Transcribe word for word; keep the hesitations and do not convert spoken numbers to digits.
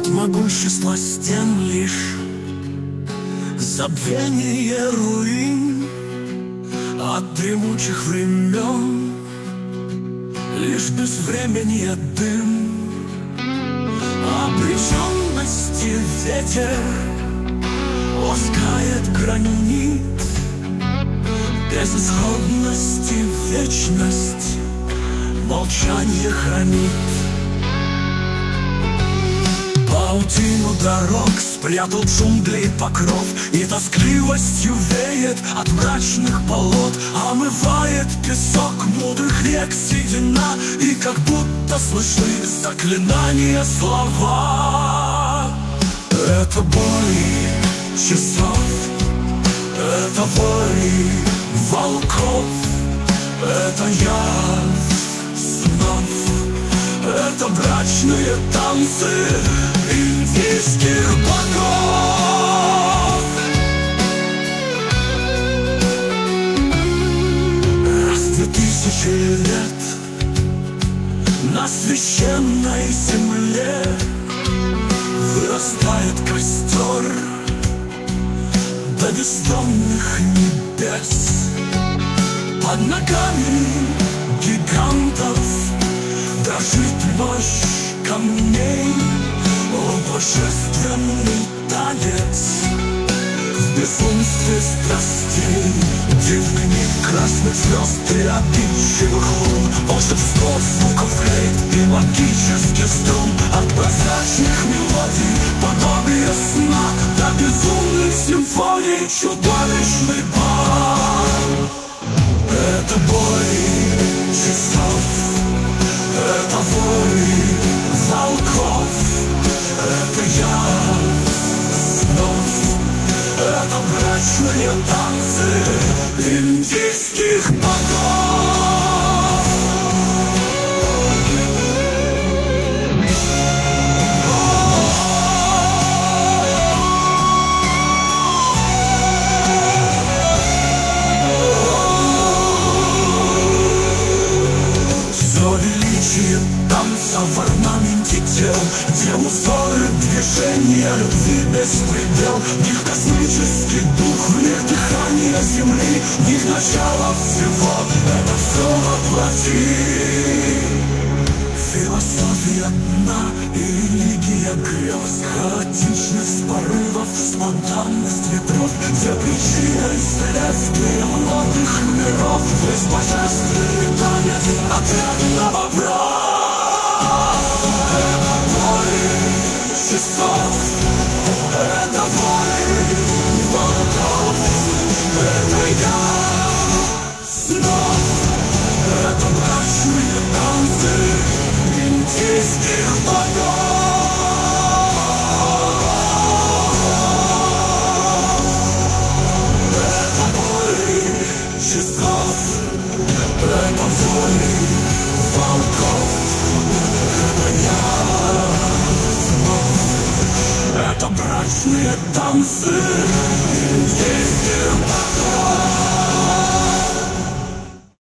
от могущества стен лишь забвение руин, от дремучих времен лишь безвременье дым. Обреченности ветер ласкает гранит, безысходности вечность молчание хранит. Паутину дорог спрятал джунглей покров, и тоскливостью веет от мрачных болот. Омывает песок мудрых рек седина, и как будто слышны заклинания слова. Это бой часов, это вой волков, это явь снов, это брачные танцы индийских богов. Раз в две тысячи лет на священной земле вырастает костер до бездонных небес. Под ногами гигантов дрожит мощь камней. О, божественный танец в безумстве страстей, дивный миг красных звезд и обидчивых лун, волшебство звуков флейт и магических струн. От прозрачных мелодий подобие сна до безумных симфоний чудовищный бал. Это бой часов, это вой волков, это явь снов, это брачные танцы индийских богов. Танца в орнаменте тел, где узоры движения любви беспредел. В них космический дух, в них дыхание земли, в них начало всего, это все воплоти. Философия дна и религия грез, хаотичность порывов, спонтанность ветров, где причина и следствие многих миров. Весь божественный танец ответного вопрос. Это бой часов, это бой волков, это я снов, это брачные танцы индийских богов. Это бой часов, это бой волков, это брачные танцы